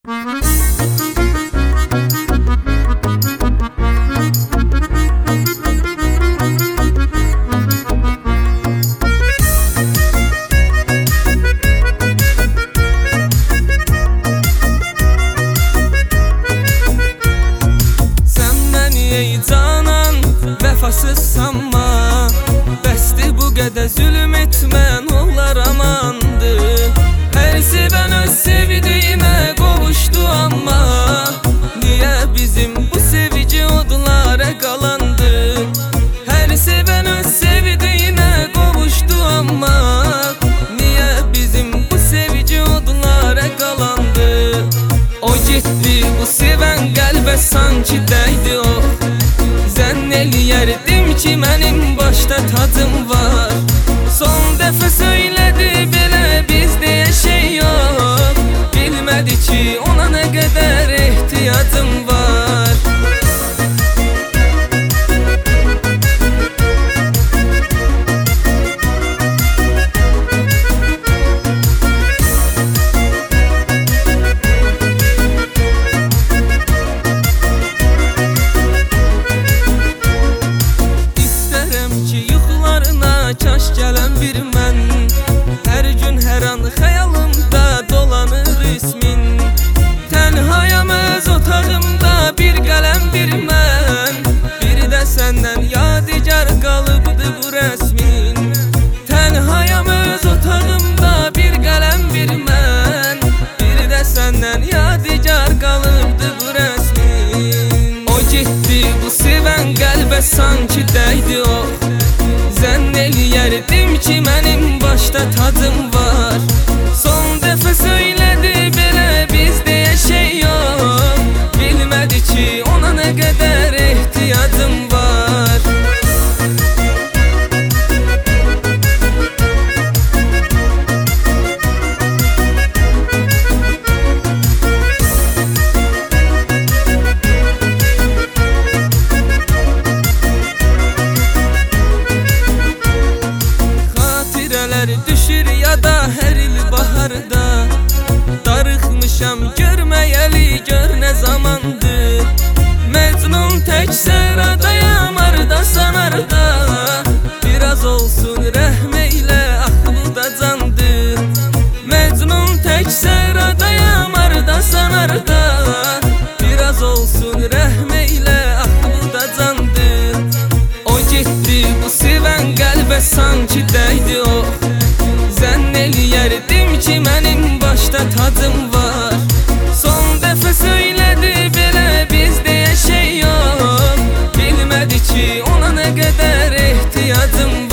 Ey canan, vəfasız sanma, bəsdir bu qədər zülm etmən olar amandır. Hər sevən öz sevdiyinə qovuşdu amma niyə bizim bu sevici odlara qalandı? Hər sevən öz sevdiyinə qovuşdu amma niyə bizim bu sevici odlara qalandı? O getdi bu sevən qəlbə sanki dəydi o. Zənn eləyərdim ki mənim başda tadım var. Son dəfə söylədi belə bizdə şey yox. Bilmədi ki ona nə qədər ehtiyacım var. Kaş gələn bir mən, hər gün hər an xəyalımda dolanır ismin. Tənhayam öz otağımda bir qələm bir mən, bir də səndən yadigar qalıbdı bu rəsmin. Tənhayam öz otağımda bir qələm bir mən, bir də səndən yadigar qalıbdı bu rəsmin. O getdi bu sevən qəlbə sanki dəydi o. Zənn eləyərdim ki mənim başda tadım var. Son dəfə söylədi belə bizdə şey yox. Bilmədi ki ona nə qədər ehtiyacım var. Düşür yada hər il baharda, darıxmışam görməyəli gör nə zamandır. Məcnun tək səradayam arda sanarda, biraz olsun rəhm eylə ah bu da candır. Məcnun tək səradayam arda sanarda, biraz olsun rəhm eylə ah bu da candır. O getdi bu sevən qəlbə sanki dəydi o. Zənn eləyərdim ki mənim başda tadım var. Son dəfə söylədi belə bizdə şey yox. Bilmədi ki ona nə qədər ehtiyacım var.